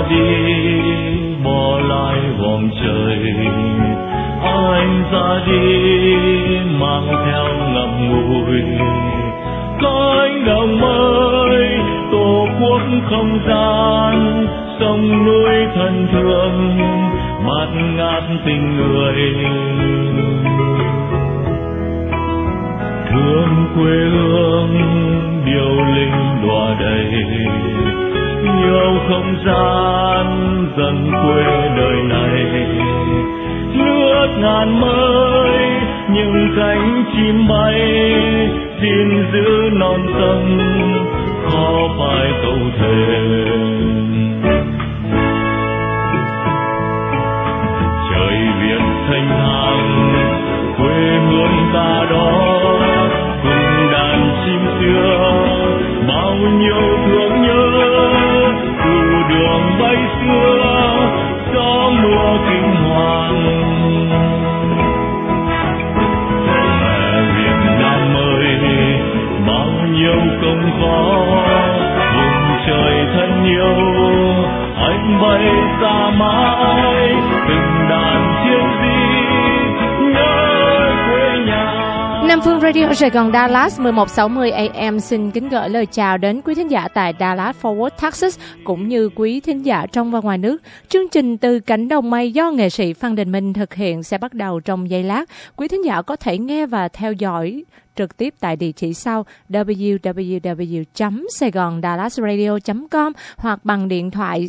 đi bỏ lại vòng trời, anh ra đi mang theo ngậm ngùi cánh đồng mới, tổ quốc không gian sông núi thân thương bát ngát tình người, thương quê hương điệu linh đọa đầy, yêu không gian dần quê đời này, nước ngàn mới những cánh chim bay, xin giữ non sông khó phải câu thề. Trời Việt thanh thang quê hương ta đó, cùng đàn chim xưa bao nhiêu thương nhớ, từ đường bay xưa gió mưa kinh hoàng. Mẹ Việt Nam ơi bao nhiêu công khó, vùng trời thân yêu anh bay xa mãi, từng đàn chiến sĩ nhớ quê nhà. Nam Phương Radio Sài Gòn Dallas 1160 AM xin kính gửi lời chào đến quý thính giả tại Dallas Fort Worth, Texas cũng như quý thính giả trong và ngoài nước. Chương trình Từ Cánh Đồng Mây do nghệ sĩ Phan Đình Minh thực hiện sẽ bắt đầu trong giây lát. Quý thính giả có thể nghe và theo dõi trực tiếp tại địa chỉ sau www.saigondallasradio.com hoặc bằng điện thoại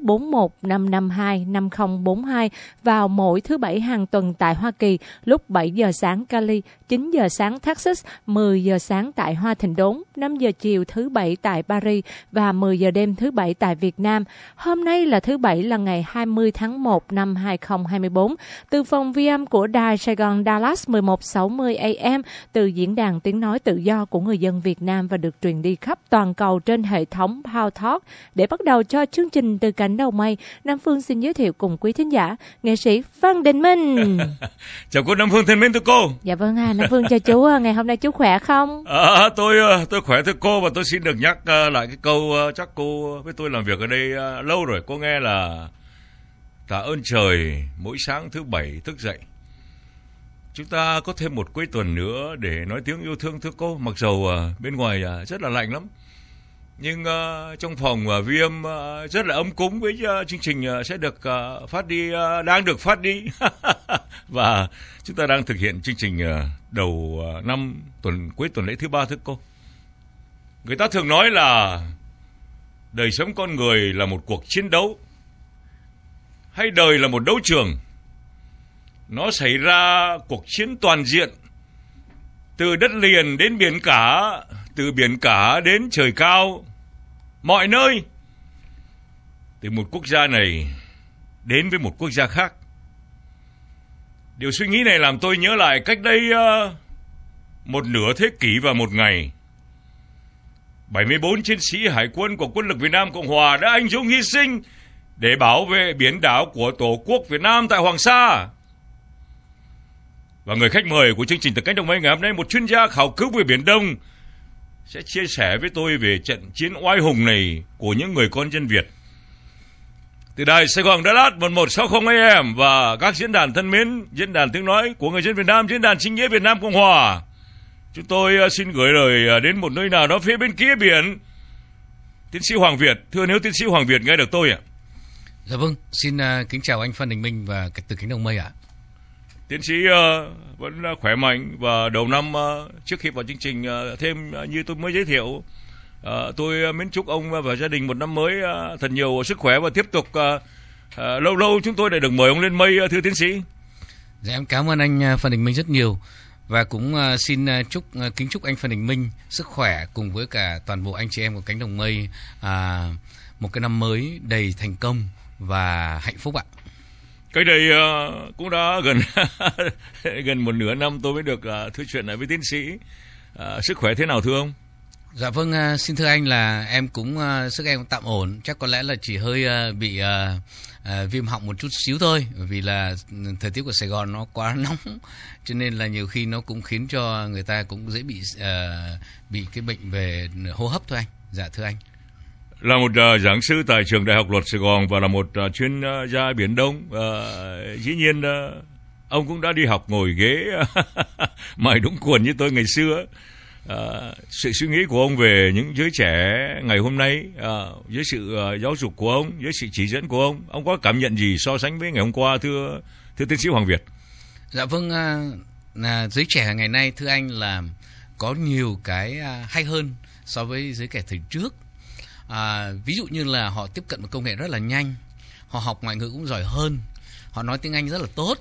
641-552-5042 vào mỗi thứ Bảy hàng tuần tại Hoa Kỳ lúc 7 giờ sáng Cali, 9 giờ sáng Texas, 10 giờ sáng tại Hoa Thịnh Đốn, 5 giờ chiều thứ Bảy tại Paris và 10 giờ đêm thứ Bảy tại Việt Nam. Hôm nay là thứ Bảy là ngày 20 tháng 1 năm 2024. Từ phòng vi âm của Đài Sài Gòn Dallas 1160 AM, từ diễn đàn tiếng nói tự do của người dân Việt Nam và được truyền đi khắp toàn cầu trên hệ thống Power Talk. Để bắt đầu cho chương trình Từ Cánh Đồng Mây, Nam Phương xin giới thiệu cùng quý thính giả nghệ sĩ Phan Đình Minh. Chào cô Nam Phương thân mến thưa cô. Dạ vâng, Nam Phương chào chú. Ngày hôm nay chú khỏe không? Tôi khỏe thưa cô, và tôi xin được nhắc lại cái câu chắc cô với tôi làm việc ở đây lâu rồi. Cô nghe là tạ ơn trời mỗi sáng thứ Bảy thức dậy. Chúng ta có thêm một cuối tuần nữa để nói tiếng yêu thương thưa cô. Mặc dầu bên ngoài rất là lạnh lắm, nhưng trong phòng vi âm rất là ấm cúng với chương trình sẽ được phát đi, đang được phát đi. Và chúng ta đang thực hiện chương trình đầu năm cuối tuần lễ thứ Ba thưa cô. Người ta thường nói là đời sống con người là một cuộc chiến đấu, hay đời là một đấu trường. Nó xảy ra cuộc chiến toàn diện, từ đất liền đến biển cả, từ biển cả đến trời cao, mọi nơi. Từ một quốc gia này đến với một quốc gia khác. Điều suy nghĩ này làm tôi nhớ lại cách đây một nửa thế kỷ và một ngày, 74 chiến sĩ hải quân của quân lực Việt Nam Cộng Hòa đã anh dũng hy sinh để bảo vệ biển đảo của Tổ quốc Việt Nam tại Hoàng Sa. Và người khách mời của chương trình Từ Cánh Đồng Mây ngày hôm nay, một chuyên gia khảo cứu về Biển Đông, sẽ chia sẻ với tôi về trận chiến oai hùng này của những người con dân Việt. Từ đài Sài Gòn Dallas 1160 AM và các diễn đàn thân mến, diễn đàn tiếng nói của người dân Việt Nam, diễn đàn chính nghĩa Việt Nam Cộng Hòa, chúng tôi xin gửi lời đến một nơi nào đó phía bên kia biển. Tiến sĩ Hoàng Việt, thưa nếu tiến sĩ Hoàng Việt nghe được tôi ạ? Dạ vâng, xin kính chào anh Phan Đình Minh và Từ Cánh Đồng Mây ạ. Tiến sĩ vẫn khỏe mạnh, và đầu năm trước khi vào chương trình thêm như tôi mới giới thiệu, tôi mến chúc ông và gia đình một năm mới thật nhiều sức khỏe và tiếp tục lâu lâu chúng tôi lại được mời ông lên mây, thưa tiến sĩ. Dạ em cảm ơn anh Phan Đình Minh rất nhiều, và cũng xin kính chúc anh Phan Đình Minh sức khỏe cùng với cả toàn bộ anh chị em của Cánh Đồng Mây một cái năm mới đầy thành công và hạnh phúc ạ. Cái đây cũng đã gần một nửa năm tôi mới được thưa chuyện lại với tiến sĩ. Sức khỏe thế nào thưa ông? Dạ vâng, xin thưa anh là em cũng sức em tạm ổn, chắc có lẽ là chỉ hơi bị viêm họng một chút xíu thôi, bởi vì là thời tiết của Sài Gòn nó quá nóng, cho nên là nhiều khi nó cũng khiến cho người ta cũng dễ bị cái bệnh về hô hấp thôi anh. Dạ thưa anh. là một giảng sư tại trường Đại học Luật Sài Gòn và là một chuyên gia Biển Đông. Dĩ nhiên ông cũng đã đi học ngồi ghế mài đúng quần như tôi ngày xưa. Sự suy nghĩ của ông về những giới trẻ ngày hôm nay, với sự giáo dục của ông, với sự chỉ dẫn của ông có cảm nhận gì so sánh với ngày hôm qua, thưa tiến sĩ Hoàng Việt? Dạ vâng, giới trẻ ngày nay thưa anh là có nhiều cái hay hơn so với giới trẻ thời trước. Ví dụ như là họ tiếp cận với công nghệ rất là nhanh, họ học ngoại ngữ cũng giỏi hơn, họ nói tiếng Anh rất là tốt.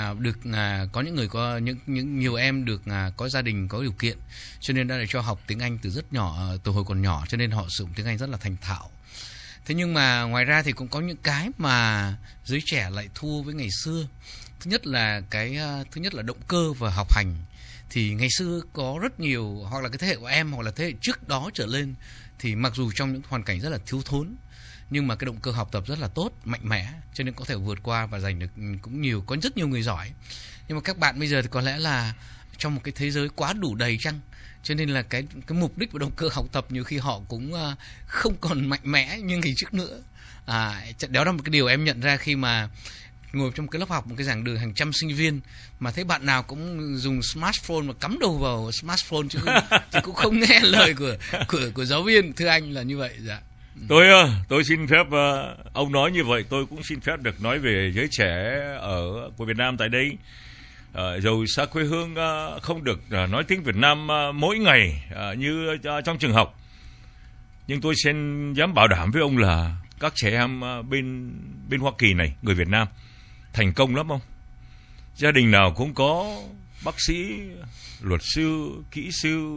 Có những người nhiều em được có gia đình có điều kiện, cho nên đã để cho học tiếng Anh từ rất nhỏ, từ hồi còn nhỏ, cho nên họ sử dụng tiếng Anh rất là thành thạo. Thế nhưng mà ngoài ra thì cũng có những cái mà giới trẻ lại thua với ngày xưa. Thứ nhất là động cơ và học hành. Thì ngày xưa có rất nhiều, hoặc là cái thế hệ của em hoặc là thế hệ trước đó trở lên, thì mặc dù trong những hoàn cảnh rất là thiếu thốn, nhưng mà cái động cơ học tập rất là tốt, mạnh mẽ, cho nên có thể vượt qua và giành được có rất nhiều người giỏi. Nhưng mà các bạn bây giờ thì có lẽ là trong một cái thế giới quá đủ đầy chăng, cho nên là cái mục đích và động cơ học tập nhiều khi họ cũng không còn mạnh mẽ như ngày trước nữa. Đó là một cái điều em nhận ra khi mà ngồi trong cái lớp học, một cái giảng đường hàng trăm sinh viên mà thấy bạn nào cũng dùng smartphone mà cắm đầu vào smartphone chứ cũng không nghe lời của giáo viên. Thưa anh là như vậy. Dạ. Tôi xin phép, ông nói như vậy tôi cũng xin phép được nói về giới trẻ của Việt Nam tại đây. Dầu xa quê hương không được nói tiếng Việt Nam mỗi ngày như trong trường học, nhưng tôi xin dám bảo đảm với ông là các trẻ em bên Hoa Kỳ này, người Việt Nam thành công lắm ông. Gia đình nào cũng có bác sĩ, luật sư, kỹ sư.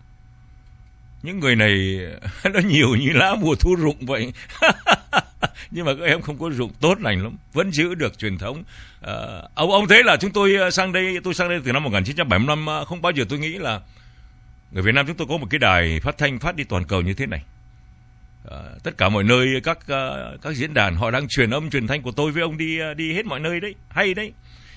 Những người này nó nhiều như lá mùa thu rụng vậy. Nhưng mà các em không có rụng tốt lành lắm, vẫn giữ được truyền thống. Ông thấy là tôi sang đây từ năm 1975, không bao giờ tôi nghĩ là người Việt Nam chúng tôi có một cái đài phát thanh phát đi toàn cầu như thế này. Tất cả mọi nơi, các diễn đàn họ đang truyền âm truyền thanh của tôi với ông đi hết mọi nơi đấy, hay đấy.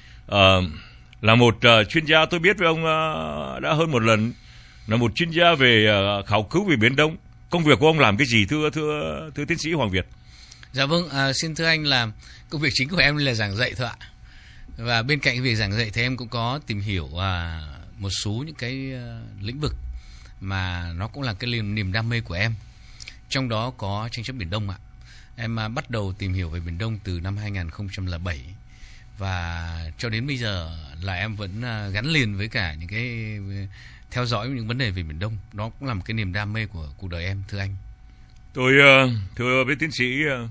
Là một chuyên gia, tôi biết với ông đã hơn một lần, là một chuyên gia về khảo cứu về Biển Đông. Công việc của ông làm cái gì thưa tiến sĩ Hoàng Việt? Dạ vâng, xin thưa anh là công việc chính của em là giảng dạy thôi ạ. Và bên cạnh việc giảng dạy thì em cũng có tìm hiểu một số những cái lĩnh vực mà nó cũng là cái niềm đam mê của em. Trong đó có tranh chấp Biển Đông ạ. Em bắt đầu tìm hiểu về Biển Đông từ năm 2007 và cho đến bây giờ là em vẫn gắn liền với cả những cái theo dõi những vấn đề về Biển Đông. Đó cũng là một cái niềm đam mê của cuộc đời em, thưa anh. Tôi thưa với tiến sĩ,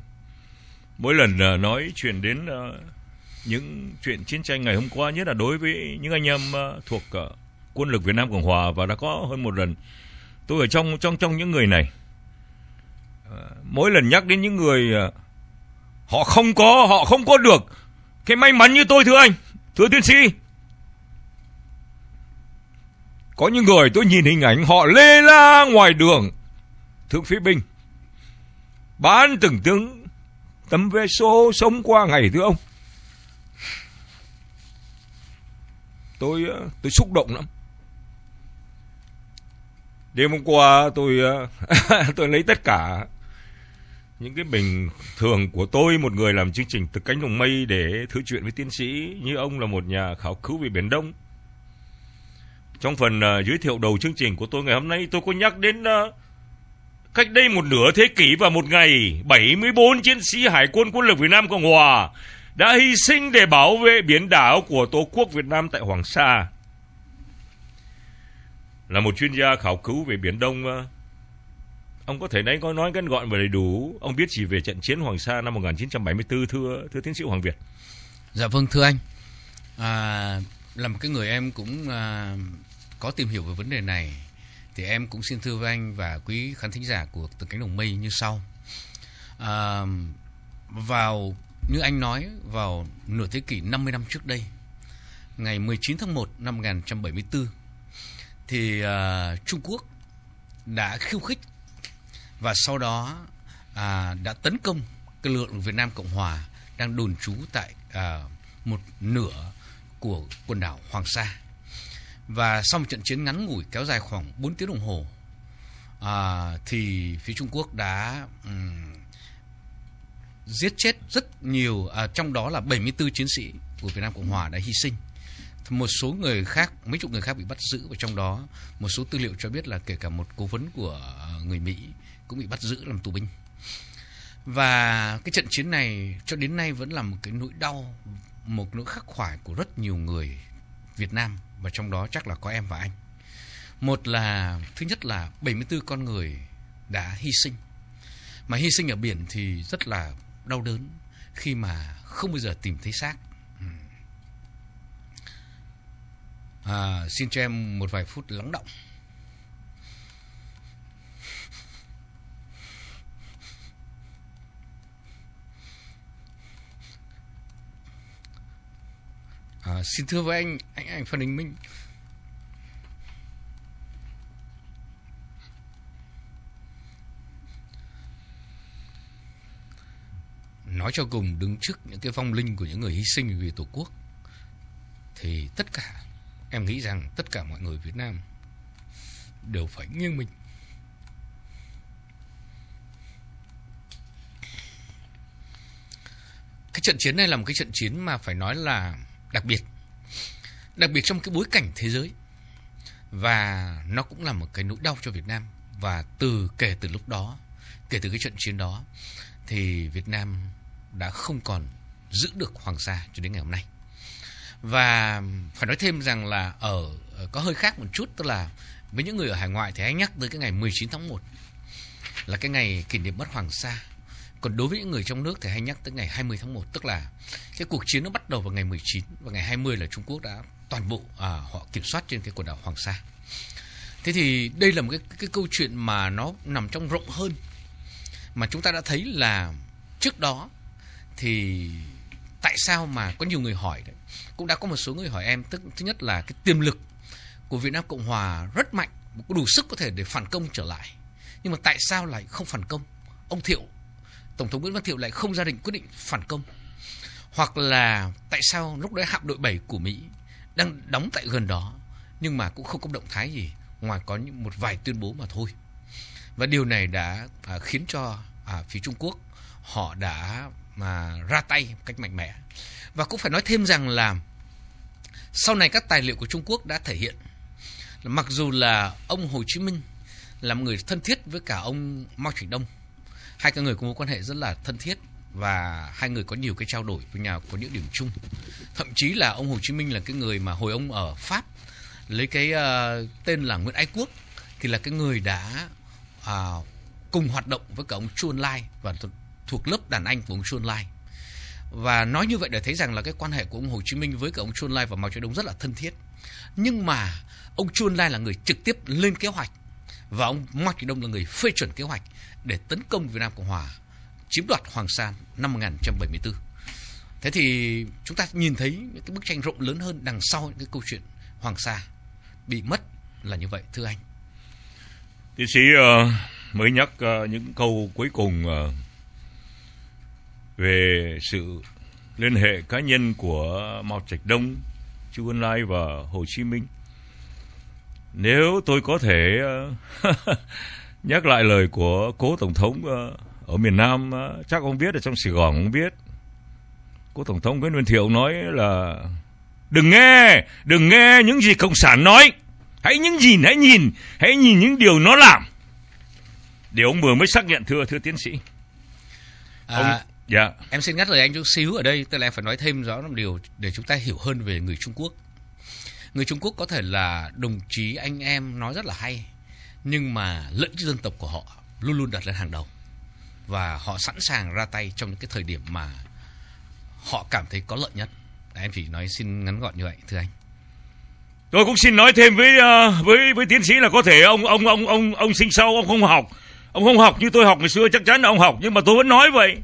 mỗi lần nói chuyện đến những chuyện chiến tranh ngày hôm qua, nhất là đối với những anh em thuộc quân lực Việt Nam Cộng Hòa, và đã có hơn một lần tôi ở trong những người này, mỗi lần nhắc đến những người họ không có được cái may mắn như tôi, thưa anh, thưa tiến sĩ. Có những người tôi nhìn hình ảnh họ lê la ngoài đường, thượng phế binh, bán từng tấm vé số sống qua ngày, thưa ông. Tôi xúc động lắm. Đêm hôm qua tôi lấy tất cả những cái bình thường của tôi, một người làm chương trình từ cánh đồng mây, để thử chuyện với tiến sĩ như ông là một nhà khảo cứu về Biển Đông. Trong phần giới thiệu đầu chương trình của tôi ngày hôm nay, tôi có nhắc đến cách đây một nửa thế kỷ và một ngày, 74 chiến sĩ Hải quân Quân lực Việt Nam Cộng Hòa đã hy sinh để bảo vệ biển đảo của Tổ quốc Việt Nam tại Hoàng Sa. Là một chuyên gia khảo cứu về Biển Đông, ông có thể nói ngắn gọn và đầy đủ, ông biết gì về trận chiến Hoàng Sa năm 1974 thưa tiến sĩ Hoàng Việt? Dạ vâng, thưa anh, là một cái người em cũng có tìm hiểu về vấn đề này, thì em cũng xin thưa với anh và quý khán thính giả của Từ Cánh Đồng Mây như sau. Như anh nói, vào nửa thế kỷ 50 năm trước đây, ngày 19 tháng 1 năm 1974, thì Trung Quốc đã khiêu khích và sau đó đã tấn công cái lực lượng Việt Nam Cộng Hòa đang đồn trú tại một nửa của quần đảo Hoàng Sa. Và sau một trận chiến ngắn ngủi kéo dài khoảng 4 tiếng đồng hồ, thì phía Trung Quốc đã giết chết rất nhiều, trong đó là 74 chiến sĩ của Việt Nam Cộng Hòa đã hy sinh. Một số người khác, mấy chục người khác bị bắt giữ, và trong đó một số tư liệu cho biết là kể cả một cố vấn của người Mỹ cũng bị bắt giữ làm tù binh. Và cái trận chiến này cho đến nay vẫn là một cái nỗi đau, một nỗi khắc khoải của rất nhiều người Việt Nam, và trong đó chắc là có em và anh. Một là, thứ nhất là 74 con người đã hy sinh. Mà hy sinh ở biển thì rất là đau đớn khi mà không bao giờ tìm thấy xác. Xin cho em một vài phút lắng đọng. Xin thưa với anh Phan Đình Minh. Nói cho cùng, đứng trước những cái vong linh của những người hy sinh vì Tổ quốc thì tất cả, em nghĩ rằng tất cả mọi người Việt Nam đều phải nghiêng mình. Cái trận chiến này là một cái trận chiến mà phải nói là đặc biệt trong cái bối cảnh thế giới, và nó cũng là một cái nỗi đau cho Việt Nam. Và kể từ lúc đó, kể từ cái trận chiến đó, thì Việt Nam đã không còn giữ được Hoàng Sa cho đến ngày hôm nay. Và phải nói thêm rằng là có hơi khác một chút, tức là với những người ở hải ngoại thì hay nhắc tới cái ngày 19 tháng 1 là cái ngày kỷ niệm mất Hoàng Sa. Còn đối với những người trong nước thì hay nhắc tới ngày 20 tháng 1, tức là cái cuộc chiến nó bắt đầu vào ngày 19 và ngày 20 là Trung Quốc đã toàn bộ họ kiểm soát trên cái quần đảo Hoàng Sa. Thế thì đây là một cái câu chuyện mà nó nằm trong rộng hơn, mà chúng ta đã thấy là trước đó thì tại sao mà có nhiều người hỏi đấy, cũng đã có một số người hỏi em, thứ nhất là cái tiềm lực của Việt Nam Cộng Hòa rất mạnh, có đủ sức có thể để phản công trở lại, nhưng mà tại sao lại không phản công? Ông Thiệu, Tổng thống Nguyễn Văn Thiệu lại không ra quyết định phản công. Hoặc là tại sao lúc đấy hạm đội 7 của Mỹ đang đóng tại gần đó nhưng mà cũng không có động thái gì, ngoài có một vài tuyên bố mà thôi. Và điều này đã khiến cho phía Trung Quốc họ đã ra tay một cách mạnh mẽ. Và cũng phải nói thêm rằng là sau này các tài liệu của Trung Quốc đã thể hiện là mặc dù là ông Hồ Chí Minh là một người thân thiết với cả ông Mao Trạch Đông, hai cái người có mối quan hệ rất là thân thiết và hai người có nhiều cái trao đổi với nhau, có những điểm chung. Thậm chí là ông Hồ Chí Minh là cái người mà hồi ông ở Pháp lấy cái tên là Nguyễn Ái Quốc thì là cái người đã cùng hoạt động với cả ông Chu Ân Lai và thuộc lớp đàn anh của ông Chu Ân Lai. Và nói như vậy để thấy rằng là cái quan hệ của ông Hồ Chí Minh với cả ông Chu Ân Lai và Mao Trạch Đông rất là thân thiết. Nhưng mà ông Chu Ân Lai là người trực tiếp lên kế hoạch và ông Mao Trạch Đông là người phê chuẩn kế hoạch để tấn công Việt Nam Cộng Hòa, chiếm đoạt Hoàng Sa năm 1974. Thế thì chúng ta nhìn thấy những cái bức tranh rộng lớn hơn đằng sau những cái câu chuyện Hoàng Sa bị mất là như vậy, thưa anh. Tiến sĩ mới nhắc những câu cuối cùng về sự liên hệ cá nhân của Mao Trạch Đông, Chu Ân Lai và Hồ Chí Minh. Nếu tôi có thể nhắc lại lời của cố Tổng thống ở miền Nam, chắc ông biết, ở trong Sài Gòn ông biết. Cố Tổng thống Nguyễn Văn Thiệu nói là đừng nghe những gì Cộng sản nói, hãy nhìn những điều nó làm. Điều ông vừa mới xác nhận, thưa tiến sĩ. Dạ. Em xin ngắt lời anh chút xíu ở đây, tức là em phải nói thêm rõ một điều để chúng ta hiểu hơn về người Trung Quốc. Người Trung Quốc có thể là đồng chí anh em nói rất là hay, nhưng mà lợi ích dân tộc của họ luôn luôn đặt lên hàng đầu. Và họ sẵn sàng ra tay trong những cái thời điểm mà họ cảm thấy có lợi nhất. Em chỉ nói xin ngắn gọn như vậy, thưa anh. Tôi cũng xin nói thêm với tiến sĩ là có thể ông sinh sau ông không học như tôi học ngày xưa, chắc chắn là ông học, nhưng mà tôi vẫn nói vậy.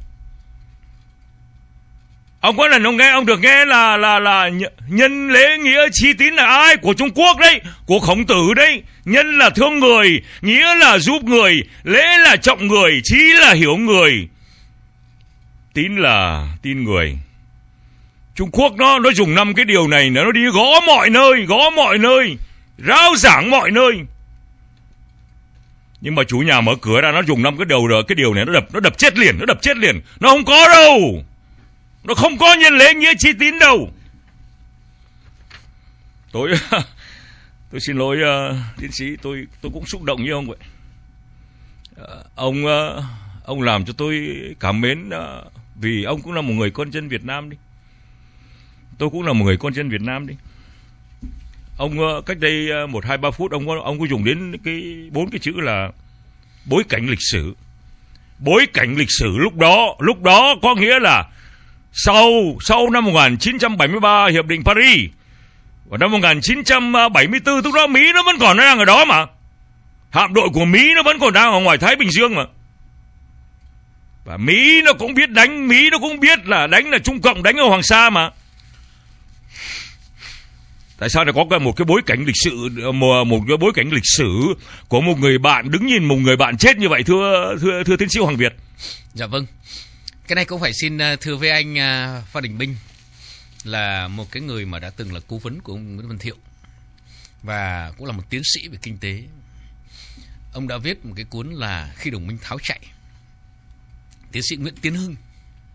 Ông có lần ông được nghe là nhân lễ nghĩa chi tín là ai? Của Trung Quốc đấy, của Khổng Tử đấy. Nhân là thương người, nghĩa là giúp người, lễ là trọng người, trí là hiểu người, tín là tin người. Trung Quốc nó dùng 5 cái điều này, nó đi gõ mọi nơi, rao giảng mọi nơi. Nhưng mà chủ nhà mở cửa ra, nó dùng 5 cái điều này, nó đập chết liền. Nó không có đâu. Nó không có nhân lễ nghĩa chi tín đâu. Tôi xin lỗi tiến sĩ, tôi cũng xúc động như ông vậy. Ông làm cho tôi cảm mến, vì ông cũng là một người con dân Việt Nam đi. Tôi cũng là một người con dân Việt Nam đi. Ông cách đây 1-2-3 phút ông có dùng đến 4 cái chữ là bối cảnh lịch sử. Bối cảnh lịch sử lúc đó có nghĩa là sau năm 1973 hiệp định Paris, và năm 1974 lúc đó Mỹ nó vẫn còn đang ở đó mà. Hạm đội của Mỹ nó vẫn còn đang ở ngoài Thái Bình Dương mà. Và Mỹ nó cũng biết đánh, Mỹ nó cũng biết là đánh là Trung Cộng đánh ở Hoàng Sa mà. Tại sao lại có một cái bối cảnh lịch sử, một cái bối cảnh lịch sử của một người bạn, đứng nhìn một người bạn chết như vậy, thưa tiến sĩ Hoàng Việt? Dạ vâng. Cái này cũng phải xin thưa với anh Phan Đình Minh, là một cái người mà đã từng là cố vấn của ông Nguyễn Văn Thiệu và cũng là một tiến sĩ về kinh tế. Ông đã viết một cái cuốn là Khi Đồng Minh Tháo Chạy, tiến sĩ Nguyễn Tiến Hưng,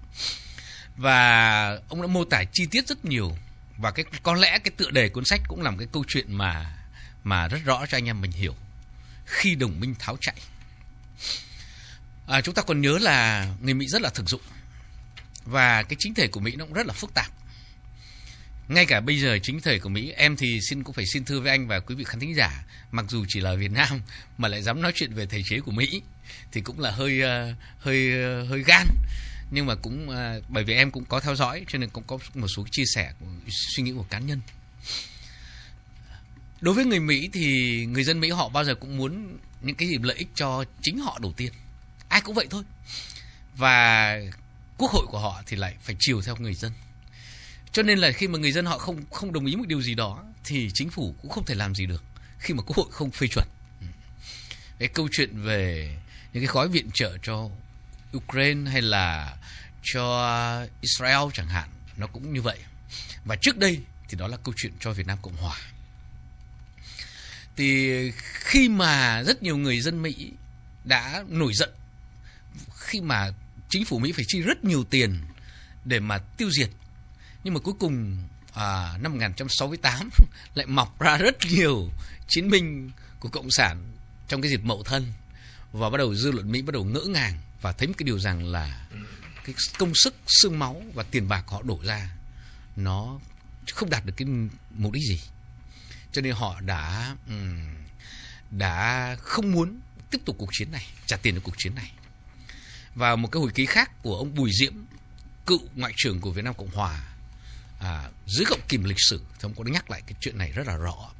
và ông đã mô tả chi tiết rất nhiều. Và có lẽ cái tựa đề cuốn sách cũng là một cái câu chuyện mà rất rõ cho anh em mình hiểu. Khi Đồng Minh Tháo Chạy. Chúng ta còn nhớ là người Mỹ rất là thực dụng, và cái chính thể của Mỹ nó cũng rất là phức tạp. Ngay cả bây giờ chính thể của Mỹ, em thì cũng phải xin thưa với anh và quý vị khán thính giả, mặc dù chỉ là Việt Nam mà lại dám nói chuyện về thể chế của Mỹ thì cũng là hơi gan. Nhưng mà cũng bởi vì em cũng có theo dõi cho nên cũng có một số chia sẻ suy nghĩ của cá nhân. Đối với người Mỹ thì người dân Mỹ họ bao giờ cũng muốn những cái lợi ích cho chính họ đầu tiên. Ai cũng vậy thôi. Và quốc hội của họ thì lại phải chiều theo người dân. Cho nên là khi mà người dân họ không đồng ý một điều gì đó thì chính phủ cũng không thể làm gì được khi mà quốc hội không phê chuẩn. Cái câu chuyện về những cái gói viện trợ cho Ukraine hay là cho Israel chẳng hạn, nó cũng như vậy. Và trước đây thì đó là câu chuyện cho Việt Nam Cộng Hòa. Thì khi mà rất nhiều người dân Mỹ đã nổi giận khi mà chính phủ Mỹ phải chi rất nhiều tiền để mà tiêu diệt, nhưng mà cuối cùng năm 1968 lại mọc ra rất nhiều chiến binh của Cộng sản trong cái dịp Mậu Thân, và bắt đầu dư luận Mỹ bắt đầu ngỡ ngàng và thấy một cái điều rằng là cái công sức, xương máu và tiền bạc họ đổ ra nó không đạt được cái mục đích gì. Cho nên họ đã không muốn tiếp tục cuộc chiến này, trả tiền cho cuộc chiến này. Và một cái hồi ký khác của ông Bùi Diễm, cựu ngoại trưởng của Việt Nam Cộng Hòa, dưới gọng kìm lịch sử thì ông có nhắc lại cái chuyện này rất là rõ.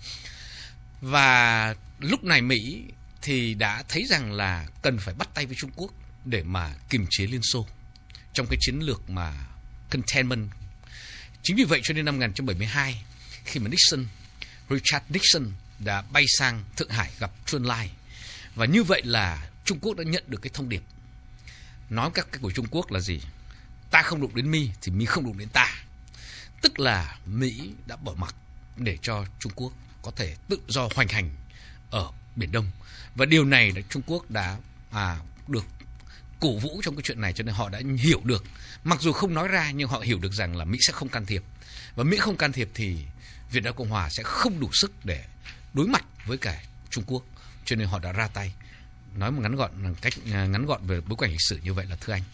Và lúc này Mỹ thì đã thấy rằng là cần phải bắt tay với Trung Quốc để mà kiềm chế Liên Xô trong cái chiến lược mà containment. Chính vì vậy cho nên năm 1972 khi mà Richard Nixon đã bay sang Thượng Hải gặp Chu Ân Lai, và như vậy là Trung Quốc đã nhận được cái thông điệp. Nói các cái của Trung Quốc là gì? Ta không đụng đến Mi thì Mi không đụng đến ta. Tức là Mỹ đã bỏ mặc để cho Trung Quốc có thể tự do hoành hành ở Biển Đông. Và điều này là Trung Quốc đã được cổ vũ trong cái chuyện này, cho nên họ đã hiểu được. Mặc dù không nói ra nhưng họ hiểu được rằng là Mỹ sẽ không can thiệp. Và Mỹ không can thiệp thì Việt Nam Cộng Hòa sẽ không đủ sức để đối mặt với cả Trung Quốc. Cho nên họ đã ra tay. Nói một cách ngắn gọn về bối cảnh lịch sử như vậy là thưa anh.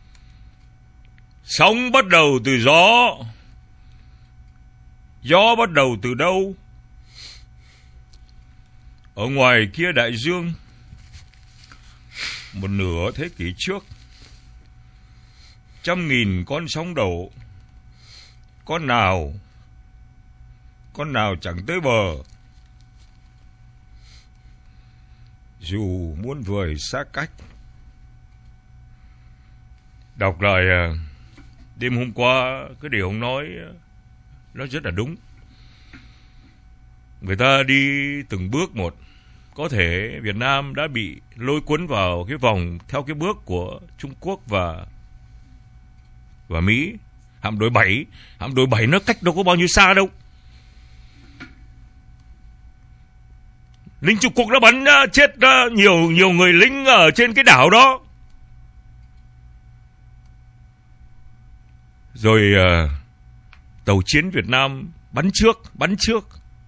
Sóng bắt đầu từ gió. Gió bắt đầu từ đâu? Ở ngoài kia đại dương, một nửa thế kỷ trước, 100.000 con sóng đổ, con nào chẳng tới bờ. Dù muốn vời xa cách. Đọc lại đêm hôm qua, cái điều ông nói nó rất là đúng. Người ta đi từng bước một. Có thể Việt Nam đã bị lôi cuốn vào cái vòng theo cái bước của Trung Quốc và Mỹ. Hạm đội 7 nó cách đâu có bao nhiêu xa đâu. lính Trung Quốc đã bắn chết nhiều người lính ở trên cái đảo đó. Rồi tàu chiến Việt Nam bắn trước.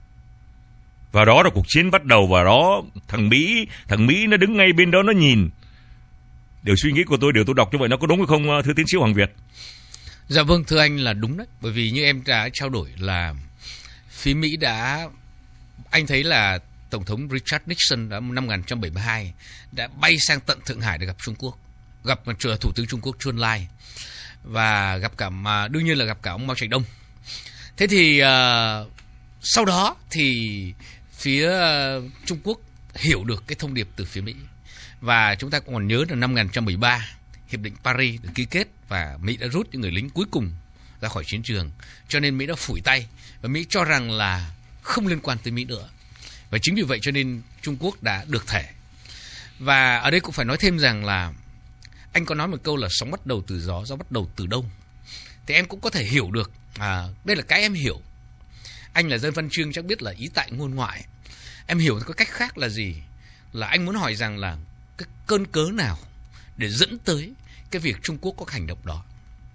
Và đó là cuộc chiến bắt đầu, và đó thằng Mỹ nó đứng ngay bên đó nó nhìn. Điều suy nghĩ của tôi, điều tôi đọc như vậy nó có đúng hay không thưa tiến sĩ Hoàng Việt? Dạ vâng, thưa anh là đúng đấy. Bởi vì như em đã trao đổi là phía Mỹ anh thấy là Tổng thống Richard Nixon đã năm 1972 đã bay sang tận Thượng Hải để gặp Trung Quốc, gặp Thủ tướng Trung Quốc Chu Ân Lai, và gặp cả đương nhiên là gặp cả ông Mao Trạch Đông. Thế thì sau đó thì phía Trung Quốc hiểu được cái thông điệp từ phía Mỹ, và chúng ta còn nhớ là năm 1973 Hiệp định Paris được ký kết và Mỹ đã rút những người lính cuối cùng ra khỏi chiến trường, cho nên Mỹ đã phủi tay và Mỹ cho rằng là không liên quan tới Mỹ nữa, và chính vì vậy cho nên Trung Quốc đã được thể. Và ở đây cũng phải nói thêm rằng là anh có nói một câu là sóng bắt đầu từ gió, gió bắt đầu từ đông, thì em cũng có thể hiểu được. Đây là cái em hiểu. Anh là dân văn chương chắc biết là ý tại ngôn ngoại. Em hiểu có cách khác là gì? Là anh muốn hỏi rằng là cái cơn cớ nào để dẫn tới cái việc Trung Quốc có hành động đó.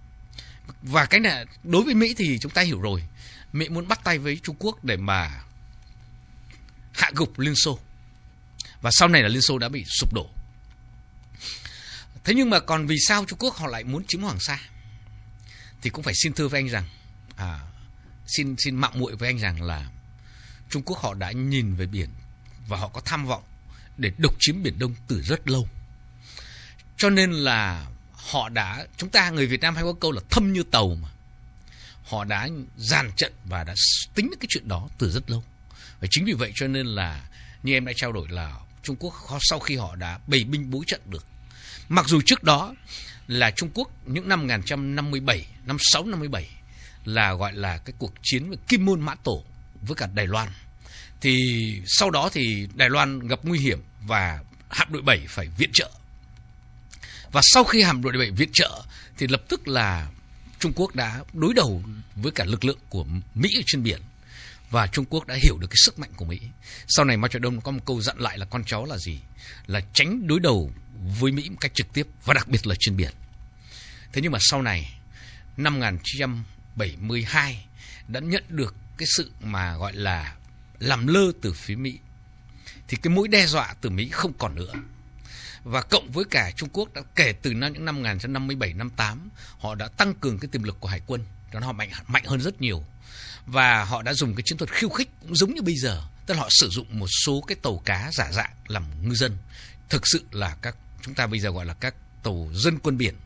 Và cái này đối với Mỹ thì chúng ta hiểu rồi. Mỹ muốn bắt tay với Trung Quốc để mà hạ gục Liên Xô. Và sau này là Liên Xô đã bị sụp đổ. Thế nhưng mà còn vì sao Trung Quốc họ lại muốn chiếm Hoàng Sa? Thì cũng phải xin thưa với anh rằng, xin mạo muội với anh rằng là Trung Quốc họ đã nhìn về biển và họ có tham vọng để độc chiếm Biển Đông từ rất lâu. Cho nên là chúng ta người Việt Nam hay có câu là thâm như tàu mà. Họ đã dàn trận và đã tính cái chuyện đó từ rất lâu. Và chính vì vậy cho nên là như em đã trao đổi là Trung Quốc sau khi họ đã bày binh bố trận được. Mặc dù trước đó là Trung Quốc những năm 1957, năm 657 là gọi là cái cuộc chiến với Kim Môn Mã Tổ với cả Đài Loan. Thì sau đó thì Đài Loan gặp nguy hiểm và hạm đội 7 phải viện trợ. Và sau khi hạm đội 7 viện trợ thì lập tức là Trung Quốc đã đối đầu với cả lực lượng của Mỹ ở trên biển. Và Trung Quốc đã hiểu được cái sức mạnh của Mỹ. Sau này Mao Trạch Đông có một câu dặn lại là con cháu là gì? Là tránh đối đầu với Mỹ một cách trực tiếp và đặc biệt là trên biển. Thế nhưng mà sau này năm 1972 đã nhận được cái sự mà gọi là làm lơ từ phía Mỹ, thì cái mối đe dọa từ Mỹ không còn nữa. Và cộng với cả Trung Quốc đã kể từ những năm 1957, 58 họ đã tăng cường cái tiềm lực của hải quân, cho nó mạnh hơn rất nhiều. Và họ đã dùng cái chiến thuật khiêu khích cũng giống như bây giờ, tức là họ sử dụng một số cái tàu cá giả dạng làm ngư dân, thực sự là chúng ta bây giờ gọi là các tàu dân quân biển,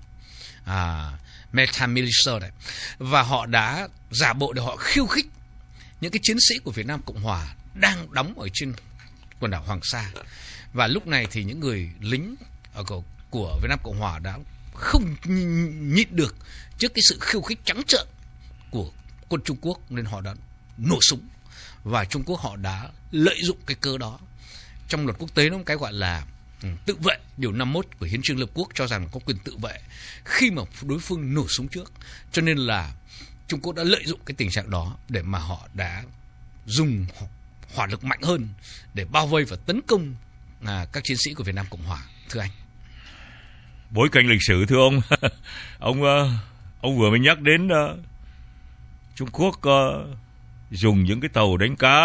Metamilitia đấy. Và họ đã giả bộ để họ khiêu khích những cái chiến sĩ của Việt Nam Cộng Hòa đang đóng ở trên quần đảo Hoàng Sa. Và lúc này thì những người lính của Việt Nam Cộng Hòa đã không nhịn được trước cái sự khiêu khích trắng trợn của quân Trung Quốc, nên họ đã nổ súng. Và Trung Quốc họ đã lợi dụng cái cơ đó. Trong luật quốc tế nó có cái gọi là tự vệ, điều 51 của Hiến chương Liên Hợp Quốc cho rằng có quyền tự vệ khi mà đối phương nổ súng trước. Cho nên là Trung Quốc đã lợi dụng cái tình trạng đó để mà họ đã dùng hỏa lực mạnh hơn để bao vây và tấn công các chiến sĩ của Việt Nam Cộng Hòa. Thưa anh, bối cảnh lịch sử thưa ông, ông vừa mới nhắc đến Trung Quốc dùng những cái tàu đánh cá.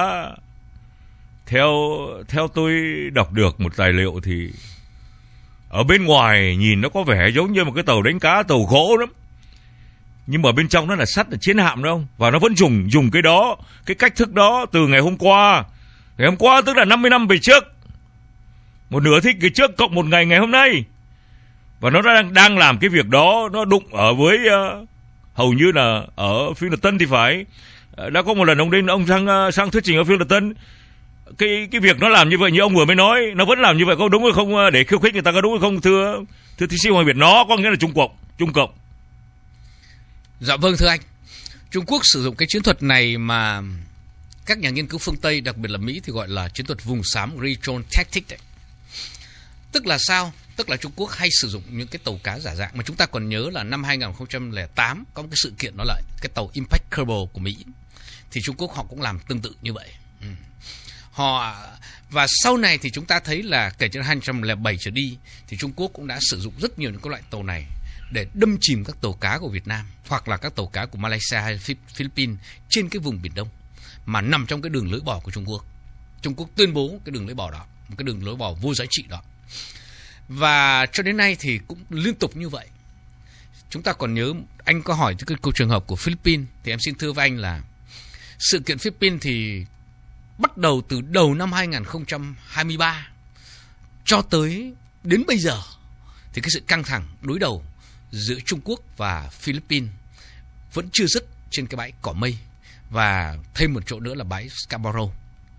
Theo tôi đọc được một tài liệu thì ở bên ngoài nhìn nó có vẻ giống như một cái tàu đánh cá, tàu gỗ lắm, nhưng mà bên trong nó là sắt, là chiến hạm đó không? Và nó vẫn dùng cái đó, cái cách thức đó từ ngày hôm qua. Ngày hôm qua tức là 50 năm về trước, một nửa thế kỷ trước cộng một ngày hôm nay. Và nó đang làm cái việc đó. Nó đụng ở với hầu như là ở phiên Nhật Tân thì phải. Đã có một lần ông sang thuyết trình ở phiên Nhật Tân. Cái việc nó làm như vậy như ông vừa mới nói, nó vẫn làm như vậy, có đúng hay không, để khiêu khích người ta, có đúng hay không thưa tiến sĩ Hoàng Việt? Nó có nghĩa là Trung Cộng. Dạ vâng thưa anh, Trung Quốc sử dụng cái chiến thuật này mà các nhà nghiên cứu phương Tây, đặc biệt là Mỹ thì gọi là chiến thuật vùng xám, Grey Zone Tactics đấy. Tức là sao? Tức là Trung Quốc hay sử dụng những cái tàu cá giả dạng, mà chúng ta còn nhớ là năm 2008 có một cái sự kiện đó là cái tàu Impact Cable của Mỹ. Thì Trung Quốc họ cũng làm tương tự như vậy. Và sau này thì chúng ta thấy là kể từ 2007 trở đi thì Trung Quốc cũng đã sử dụng rất nhiều những cái loại tàu này để đâm chìm các tàu cá của Việt Nam hoặc là các tàu cá của Malaysia hay Philippines trên cái vùng Biển Đông mà nằm trong cái đường lưỡi bò của Trung Quốc. Trung Quốc tuyên bố cái đường lưỡi bò đó, một cái đường lưỡi bò vô giá trị đó. Và cho đến nay thì cũng liên tục như vậy. Chúng ta còn nhớ, anh có hỏi cái câu trường hợp của Philippines, thì em xin thưa với anh là sự kiện Philippines thì bắt đầu từ đầu năm 2023 cho tới đến bây giờ thì cái sự căng thẳng đối đầu giữa Trung Quốc và Philippines vẫn chưa dứt trên cái bãi cỏ mây, và thêm một chỗ nữa là bãi Scarborough.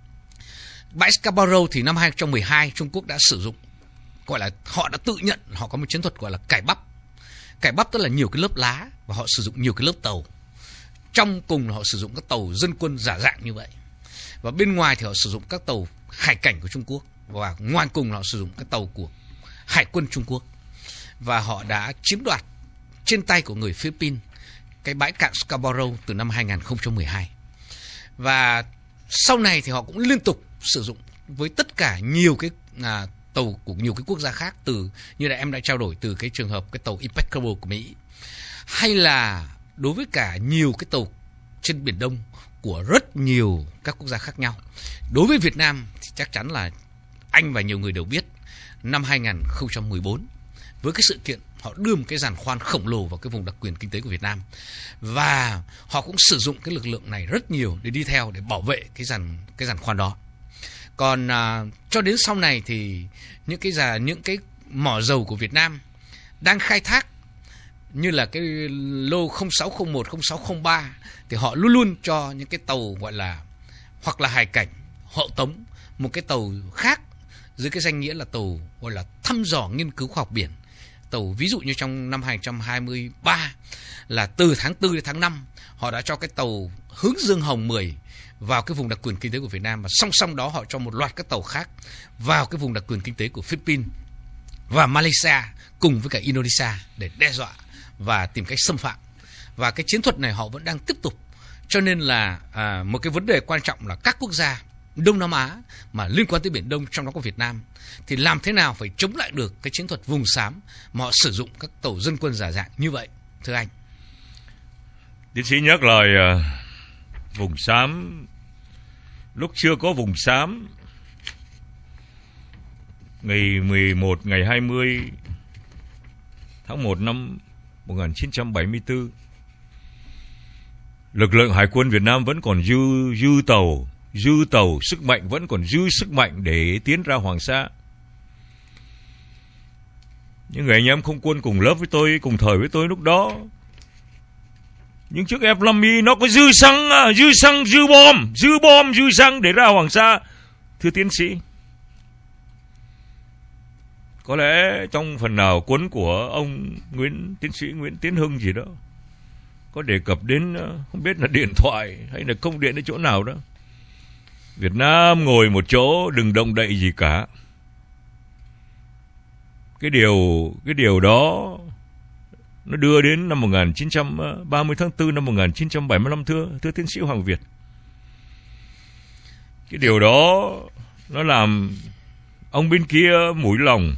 Bãi Scarborough thì năm 2012 Trung Quốc đã sử dụng, gọi là họ đã tự nhận họ có một chiến thuật gọi là cải bắp. Cải bắp tức là nhiều cái lớp lá, và họ sử dụng nhiều cái lớp tàu. Trong cùng là họ sử dụng các tàu dân quân giả dạng như vậy, và bên ngoài thì họ sử dụng các tàu hải cảnh của Trung Quốc, và ngoài cùng là họ sử dụng các tàu của Hải quân Trung Quốc. Và họ đã chiếm đoạt trên tay của người Philippines cái bãi cạn Scarborough từ năm 2012. Và sau này thì họ cũng liên tục sử dụng với tất cả nhiều cái tàu của nhiều cái quốc gia khác, từ như là em đã trao đổi từ cái trường hợp cái tàu Impeccable của Mỹ, hay là đối với cả nhiều cái tàu trên Biển Đông của rất nhiều các quốc gia khác nhau. Đối với Việt Nam thì chắc chắn là anh và nhiều người đều biết, năm 2014 với cái sự kiện họ đưa một cái giàn khoan khổng lồ vào cái vùng đặc quyền kinh tế của Việt Nam, và họ cũng sử dụng cái lực lượng này rất nhiều để đi theo để bảo vệ cái giàn khoan đó. Còn cho đến sau này thì những cái mỏ dầu của Việt Nam đang khai thác như là cái lô 0601, 0603 thì họ luôn luôn cho những cái tàu gọi là hoặc là hải cảnh, hộ tống một cái tàu khác dưới cái danh nghĩa là tàu gọi là thăm dò nghiên cứu khoa học biển. Tàu ví dụ như trong năm 2023 là từ tháng 4 đến tháng 5 họ đã cho cái tàu Hướng Dương Hồng 10 vào cái vùng đặc quyền kinh tế của Việt Nam, và song song đó họ cho một loạt các tàu khác vào cái vùng đặc quyền kinh tế của Philippines và Malaysia cùng với cả Indonesia để đe dọa và tìm cách xâm phạm. Và cái chiến thuật này họ vẫn đang tiếp tục. Cho nên là một cái vấn đề quan trọng là các quốc gia Đông Nam Á mà liên quan tới Biển Đông, trong đó có Việt Nam, thì làm thế nào phải chống lại được cái chiến thuật vùng xám mà họ sử dụng các tàu dân quân giả dạng như vậy, thưa anh? Tiến sĩ nhắc lời vùng xám. Lúc chưa có vùng xám, ngày 11, ngày 20 tháng 1 năm 1974, lực lượng Hải quân Việt Nam vẫn còn dư tàu, sức mạnh vẫn còn dư sức mạnh để tiến ra Hoàng Sa. Những người anh em không quân cùng lớp với tôi, cùng thời với tôi lúc đó, những chiếc F-50 nó có dư xăng để ra Hoàng Sa. Thưa tiến sĩ, có lẽ trong phần nào cuốn của ông tiến sĩ Nguyễn Tiến Hưng gì đó có đề cập đến, không biết là điện thoại hay là công điện đến chỗ nào đó, Việt Nam ngồi một chỗ đừng động đậy gì cả. Cái điều đó nó đưa đến năm 30 tháng 4 năm 1975, thưa tiến sĩ Hoàng Việt. Cái điều đó nó làm ông bên kia mũi lòng.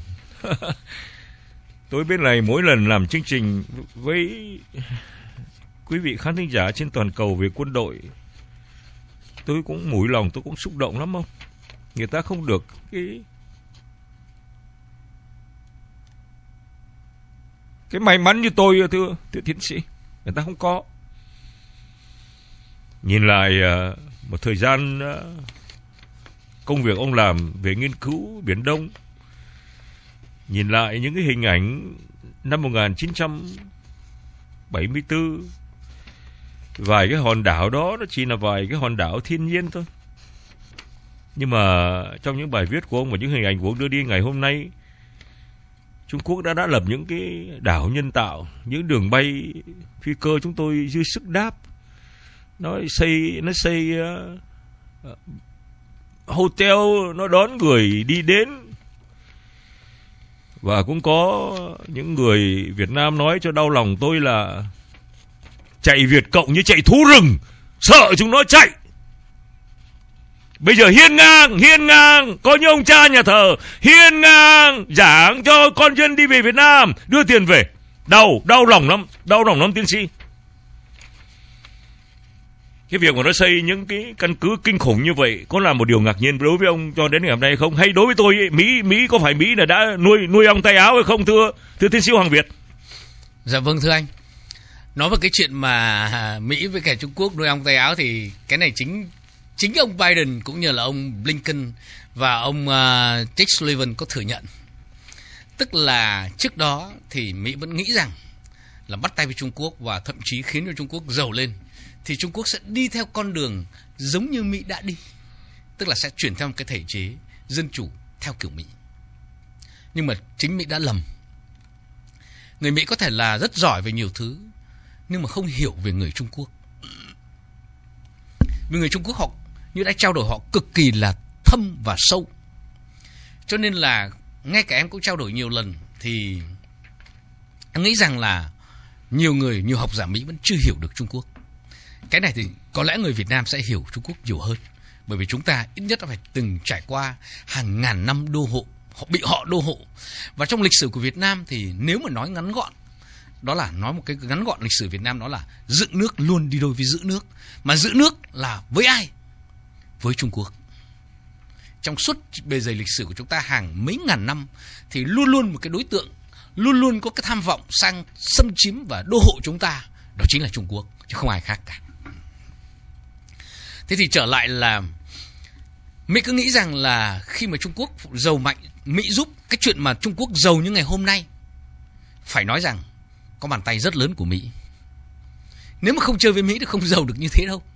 Tôi biết này, mỗi lần làm chương trình với quý vị khán thính giả trên toàn cầu về quân đội, tôi cũng mũi lòng, tôi cũng xúc động lắm không? Người ta không được cái may mắn như tôi, thưa tiến sĩ, người ta không có. Nhìn lại một thời gian công việc ông làm về nghiên cứu Biển Đông, nhìn lại những cái hình ảnh năm 1974, vài cái hòn đảo đó nó chỉ là vài cái hòn đảo thiên nhiên thôi. Nhưng mà trong những bài viết của ông và những hình ảnh của ông đưa đi ngày hôm nay, Trung Quốc đã lập những cái đảo nhân tạo, những đường bay phi cơ chúng tôi dư sức đáp. Nó xây hotel, nó đón người đi đến. Và cũng có những người Việt Nam nói cho đau lòng tôi là chạy Việt Cộng như chạy thú rừng, sợ chúng nó chạy. Bây giờ hiên ngang, có như ông cha nhà thờ, hiên ngang giảng cho con dân đi về Việt Nam, đưa tiền về. Đau lòng lắm tiến sĩ. Cái việc mà nó xây những cái căn cứ kinh khủng như vậy có là một điều ngạc nhiên đối với ông cho đến ngày hôm nay không? Hay đối với tôi ấy, Mỹ có phải Mỹ là đã nuôi ong tay áo hay không thưa tiến sĩ Hoàng Việt? Dạ vâng thưa anh. Nói về cái chuyện mà Mỹ với cả Trung Quốc nuôi ong tay áo thì cái này chính ông Biden cũng như là ông Blinken và ông Jake Sullivan có thừa nhận. Tức là trước đó thì Mỹ vẫn nghĩ rằng là bắt tay với Trung Quốc và thậm chí khiến cho Trung Quốc giàu lên, thì Trung Quốc sẽ đi theo con đường giống như Mỹ đã đi. Tức là sẽ chuyển theo một cái thể chế dân chủ theo kiểu Mỹ. Nhưng mà chính Mỹ đã lầm. Người Mỹ có thể là rất giỏi về nhiều thứ, nhưng mà không hiểu về người Trung Quốc. Vì người Trung Quốc họ, như đã trao đổi, họ cực kỳ là thâm và sâu. Cho nên là ngay cả em cũng trao đổi nhiều lần thì em nghĩ rằng là nhiều học giả Mỹ vẫn chưa hiểu được Trung Quốc. Cái này thì có lẽ người Việt Nam sẽ hiểu Trung Quốc nhiều hơn, bởi vì chúng ta ít nhất đã phải từng trải qua hàng ngàn năm đô hộ, bị họ đô hộ. Và trong lịch sử của Việt Nam thì nếu mà nói ngắn gọn, đó là nói một cái ngắn gọn lịch sử Việt Nam, đó là dựng nước luôn đi đôi với giữ nước. Mà giữ nước là với ai? Với Trung Quốc. Trong suốt bề dày lịch sử của chúng ta hàng mấy ngàn năm thì luôn luôn một cái đối tượng luôn luôn có cái tham vọng sang xâm chiếm và đô hộ chúng ta, đó chính là Trung Quốc, chứ không ai khác cả. Thế thì trở lại là Mỹ cứ nghĩ rằng là khi mà Trung Quốc giàu mạnh, Mỹ giúp cái chuyện mà Trung Quốc giàu như ngày hôm nay, phải nói rằng có bàn tay rất lớn của Mỹ. Nếu mà không chơi với Mỹ thì không giàu được như thế đâu.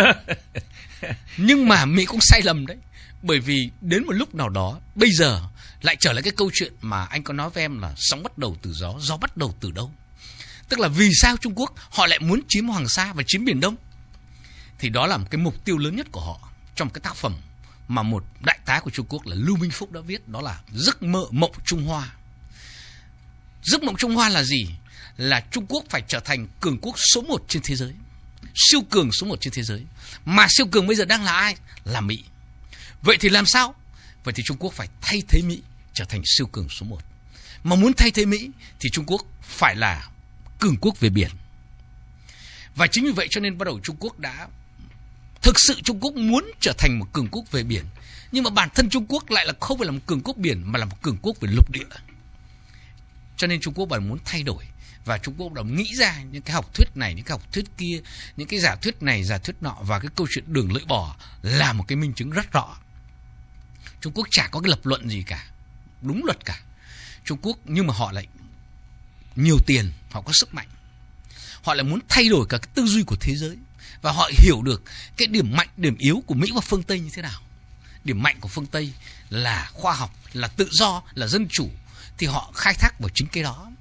Nhưng mà Mỹ cũng sai lầm đấy. Bởi vì đến một lúc nào đó, bây giờ lại trở lại cái câu chuyện mà anh có nói với em là sóng bắt đầu từ gió, gió bắt đầu từ đâu. Tức là vì sao Trung Quốc họ lại muốn chiếm Hoàng Sa và chiếm Biển Đông? Thì đó là một cái mục tiêu lớn nhất của họ trong cái tác phẩm mà một đại tá của Trung Quốc là Lưu Minh Phúc đã viết, đó là Giấc mơ mộng Trung Hoa. Giấc mộng Trung Hoa là gì? Là Trung Quốc phải trở thành cường quốc số 1 trên thế giới, siêu cường số 1 trên thế giới. Mà siêu cường bây giờ đang là ai? Là Mỹ. Vậy thì làm sao? Vậy thì Trung Quốc phải thay thế Mỹ trở thành siêu cường số 1. Mà muốn thay thế Mỹ thì Trung Quốc phải là cường quốc về biển. Và chính vì vậy cho nên bắt đầu Trung Quốc đã thực sự Trung Quốc muốn trở thành một cường quốc về biển. Nhưng mà bản thân Trung Quốc lại là không phải là một cường quốc biển mà là một cường quốc về lục địa. Cho nên Trung Quốc đã muốn thay đổi. Và Trung Quốc đã nghĩ ra những cái học thuyết này, những cái học thuyết kia, những cái giả thuyết này, giả thuyết nọ. Và cái câu chuyện đường lưỡi bò là một cái minh chứng rất rõ. Trung Quốc chả có cái lập luận gì cả, đúng luật cả. Trung Quốc nhưng mà họ lại nhiều tiền, họ có sức mạnh. Họ lại muốn thay đổi cả cái tư duy của thế giới. Và họ hiểu được cái điểm mạnh, điểm yếu của Mỹ và phương Tây như thế nào. Điểm mạnh của phương Tây là khoa học, là tự do, là dân chủ. Thì họ khai thác vào chính cái đó.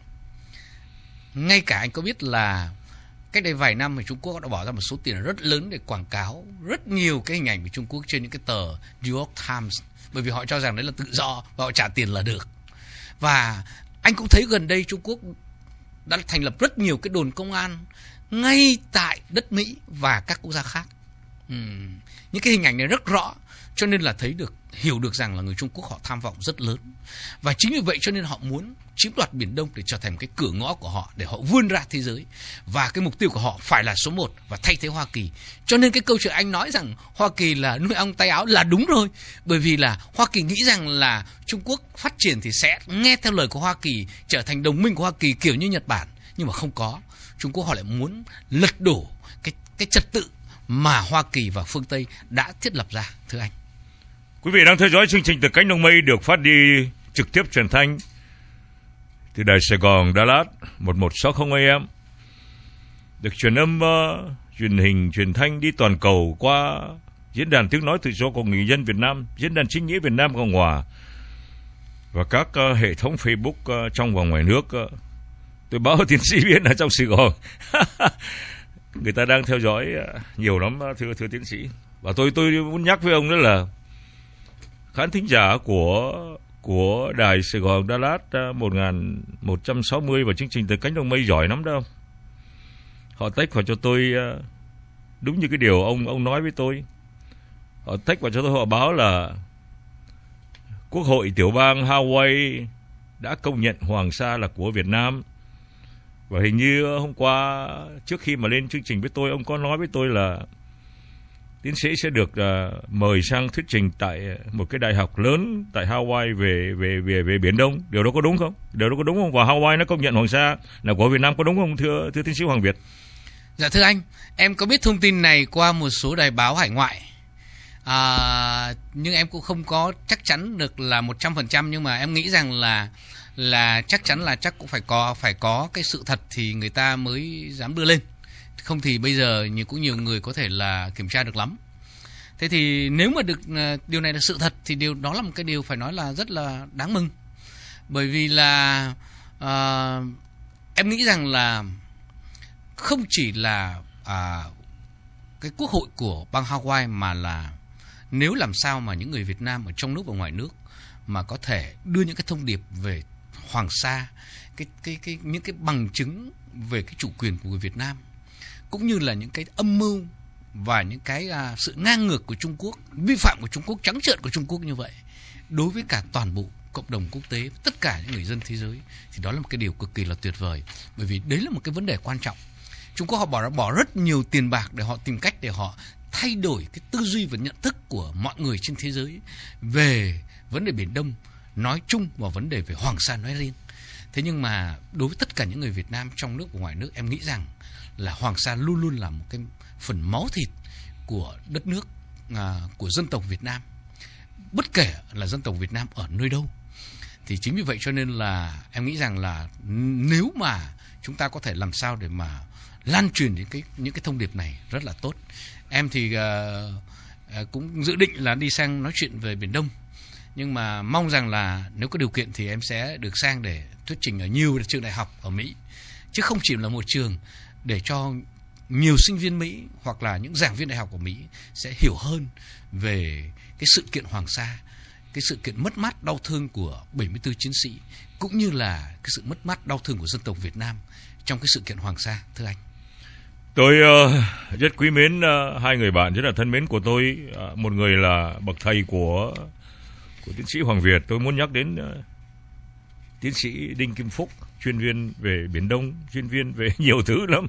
Ngay cả anh có biết là cách đây vài năm thì Trung Quốc đã bỏ ra một số tiền rất lớn để quảng cáo rất nhiều cái hình ảnh của Trung Quốc trên những cái tờ New York Times. Bởi vì họ cho rằng đấy là tự do và họ trả tiền là được. Và anh cũng thấy gần đây Trung Quốc đã thành lập rất nhiều cái đồn công an ngay tại đất Mỹ và các quốc gia khác. Những cái hình ảnh này rất rõ, cho nên là hiểu được rằng là người Trung Quốc họ tham vọng rất lớn. Và chính vì vậy cho nên họ muốn chiếm đoạt Biển Đông để trở thành cái cửa ngõ của họ, để họ vươn ra thế giới. Và cái mục tiêu của họ phải là số 1 và thay thế Hoa Kỳ. Cho nên cái câu chuyện anh nói rằng Hoa Kỳ là nuôi ong tay áo là đúng rồi. Bởi vì là Hoa Kỳ nghĩ rằng là Trung Quốc phát triển thì sẽ nghe theo lời của Hoa Kỳ, trở thành đồng minh của Hoa Kỳ kiểu như Nhật Bản. Nhưng mà không có. Trung Quốc họ lại muốn lật đổ cái trật tự mà Hoa Kỳ và phương Tây đã thiết lập ra, thưa anh. Quý vị đang theo dõi chương trình Từ Cánh Đồng Mây được phát đi trực tiếp truyền thanh từ đài Sài Gòn, Đà Lạt 1160 AM, được truyền âm, truyền hình, truyền thanh đi toàn cầu qua diễn đàn tiếng nói tự do của người dân Việt Nam, diễn đàn chính nghĩa Việt Nam Cộng Hòa và các hệ thống Facebook trong và ngoài nước. Tôi báo tiến sĩ biết ở trong Sài Gòn người ta đang theo dõi nhiều lắm, thưa tiến sĩ. Và tôi muốn nhắc với ông đó là khán thính giả của đài Sài Gòn Đà Lạt 1160 và chương trình Từ Cánh Đồng Mây giỏi lắm đâu. Họ tách vào cho tôi đúng như cái điều ông nói với tôi. Họ text vào cho tôi, họ báo là Quốc hội tiểu bang Hawaii đã công nhận Hoàng Sa là của Việt Nam. Và hình như hôm qua trước khi mà lên chương trình với tôi, ông có nói với tôi là tiến sĩ sẽ được mời sang thuyết trình tại một cái đại học lớn tại Hawaii về Biển Đông. Điều đó có đúng không? Điều đó có đúng không? Và Hawaii nó công nhận Hoàng Sa là của Việt Nam, có đúng không thưa tiến sĩ Hoàng Việt? Dạ thưa anh, em có biết thông tin này qua một số đài báo hải ngoại. Nhưng em cũng không có chắc chắn được là 100%, nhưng mà em nghĩ rằng là chắc chắn là chắc cũng phải có cái sự thật thì người ta mới dám đưa lên. Không thì bây giờ cũng nhiều người có thể là kiểm tra được lắm. Thế thì nếu mà được điều này là sự thật thì điều đó là một cái điều phải nói là rất là đáng mừng. Bởi vì là em nghĩ rằng là không chỉ là cái quốc hội của bang Hawaii, mà là nếu làm sao mà những người Việt Nam ở trong nước và ngoài nước mà có thể đưa những cái thông điệp về Hoàng Sa, những cái bằng chứng về cái chủ quyền của người Việt Nam, cũng như là những cái âm mưu và những cái sự ngang ngược của Trung Quốc, vi phạm của Trung Quốc, trắng trợn của Trung Quốc như vậy đối với cả toàn bộ cộng đồng quốc tế, tất cả những người dân thế giới, thì đó là một cái điều cực kỳ là tuyệt vời. Bởi vì đấy là một cái vấn đề quan trọng. Trung Quốc họ bỏ rất nhiều tiền bạc để họ tìm cách để họ thay đổi cái tư duy và nhận thức của mọi người trên thế giới về vấn đề Biển Đông nói chung và vấn đề về Hoàng Sa nói riêng. Thế nhưng mà đối với tất cả những người Việt Nam trong nước và ngoài nước, em nghĩ rằng là Hoàng Sa luôn luôn là một cái phần máu thịt của đất nước, của dân tộc Việt Nam, bất kể là dân tộc Việt Nam ở nơi đâu. Thì chính vì vậy cho nên là em nghĩ rằng là nếu mà chúng ta có thể làm sao để mà lan truyền những cái thông điệp này rất là tốt. Em thì cũng dự định là đi sang nói chuyện về Biển Đông, nhưng mà mong rằng là nếu có điều kiện thì em sẽ được sang để thuyết trình ở nhiều trường đại học ở Mỹ, chứ không chỉ là một trường, để cho nhiều sinh viên Mỹ hoặc là những giảng viên đại học của Mỹ sẽ hiểu hơn về cái sự kiện Hoàng Sa, cái sự kiện mất mát đau thương của 74 chiến sĩ, cũng như là cái sự mất mát đau thương của dân tộc Việt Nam trong cái sự kiện Hoàng Sa. Thưa anh, tôi rất quý mến hai người bạn rất là thân mến của tôi. Một người là bậc thầy của tiến sĩ Hoàng Việt. Tôi muốn nhắc đến tiến sĩ Đinh Kim Phúc, chuyên viên về Biển Đông, chuyên viên về nhiều thứ lắm.